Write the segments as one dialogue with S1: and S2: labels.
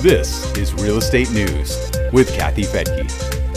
S1: This is Real Estate News with Kathy Fettke.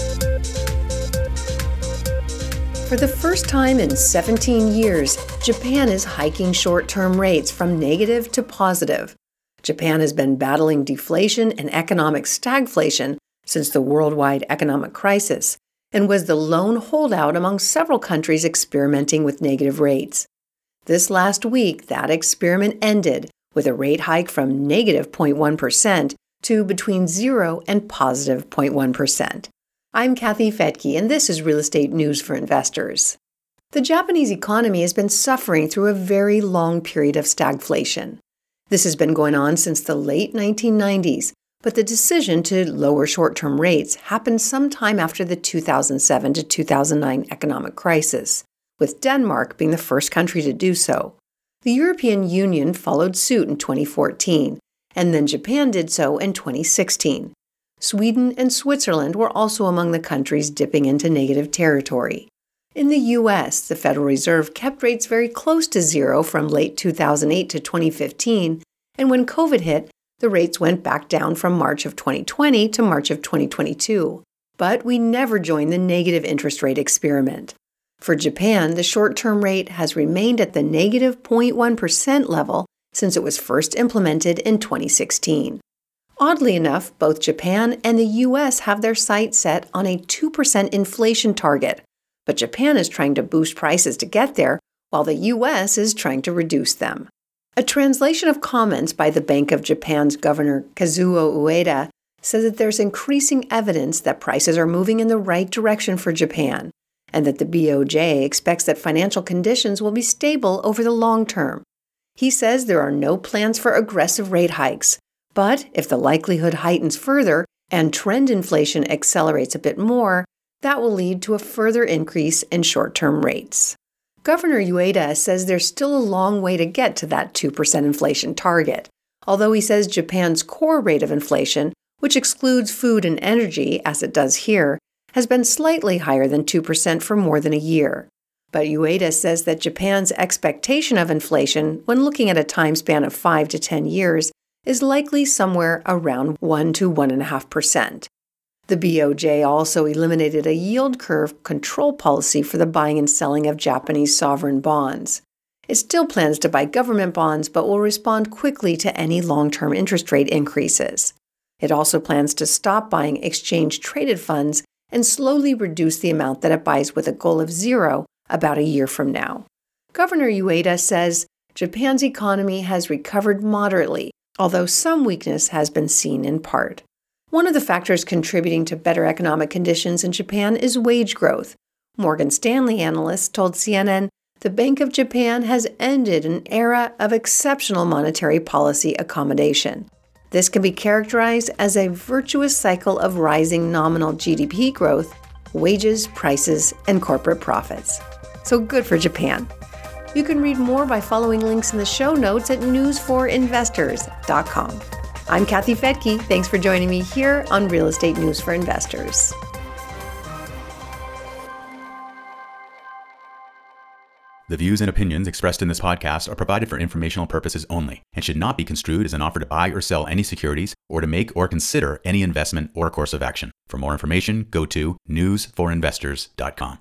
S2: For the first time in 17 years, Japan is hiking short-term rates from negative to positive. Japan has been battling deflation and economic stagflation since the worldwide economic crisis, and was the lone holdout among several countries experimenting with negative rates. This last week, that experiment ended with a rate hike from negative 0.1% to between 0 and positive 0.1%. I'm Kathy Fettke, and this is Real Estate News for Investors. The Japanese economy has been suffering through a very long period of stagflation. This has been going on since the late 1990s, but the decision to lower short-term rates happened sometime after the 2007 to 2009 economic crisis, with Denmark being the first country to do so. The European Union followed suit in 2014, and then Japan did so in 2016. Sweden and Switzerland were also among the countries dipping into negative territory. In the U.S., the Federal Reserve kept rates very close to zero from late 2008 to 2015, and when COVID hit, the rates went back down from March of 2020 to March of 2022. But we never joined the negative interest rate experiment. For Japan, the short-term rate has remained at the negative 0.1% level since it was first implemented in 2016. Oddly enough, both Japan and the U.S. have their sights set on a 2% inflation target, but Japan is trying to boost prices to get there, while the U.S. is trying to reduce them. A translation of comments by the Bank of Japan's Governor Kazuo Ueda says that there's increasing evidence that prices are moving in the right direction for Japan, and that the BOJ expects that financial conditions will be stable over the long term. He says there are no plans for aggressive rate hikes, but if the likelihood heightens further and trend inflation accelerates a bit more, that will lead to a further increase in short-term rates. Governor Ueda says there's still a long way to get to that 2% inflation target, although he says Japan's core rate of inflation, which excludes food and energy, as it does here, has been slightly higher than 2% for more than a year. But Ueda says that Japan's expectation of inflation, when looking at a time span of 5 to 10 years, is likely somewhere around 1 to 1.5%. The BOJ also eliminated a yield curve control policy for the buying and selling of Japanese sovereign bonds. It still plans to buy government bonds, but will respond quickly to any long-term interest rate increases. It also plans to stop buying exchange-traded funds and slowly reduce the amount that it buys with a goal of zero about a year from now. Governor Ueda says Japan's economy has recovered moderately, although some weakness has been seen in part. One of the factors contributing to better economic conditions in Japan is wage growth. Morgan Stanley analysts told CNN the Bank of Japan has ended an era of exceptional monetary policy accommodation. This can be characterized as a virtuous cycle of rising nominal GDP growth, wages, prices, and corporate profits. So good for Japan. You can read more by following links in the show notes at newsforinvestors.com. I'm Kathy Fettke. Thanks for joining me here on Real Estate News for Investors.
S3: The views and opinions expressed in this podcast are provided for informational purposes only and should not be construed as an offer to buy or sell any securities or to make or consider any investment or course of action. For more information, go to newsforinvestors.com.